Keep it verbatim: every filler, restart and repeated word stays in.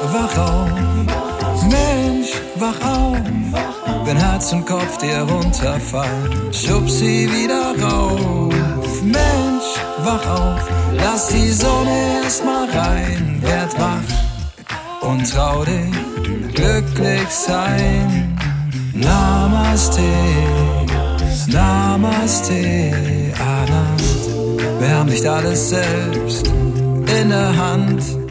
wach auf. Mensch, wach auf. Wenn Herz und Kopf dir runterfallen, schub sie wieder rauf. Mensch, wach auf. Lass die Sonne erst mal rein. Werd wach und trau dich glücklich sein. Namaste, Namaste, Anand. Wir haben nicht alles selbst in der Hand.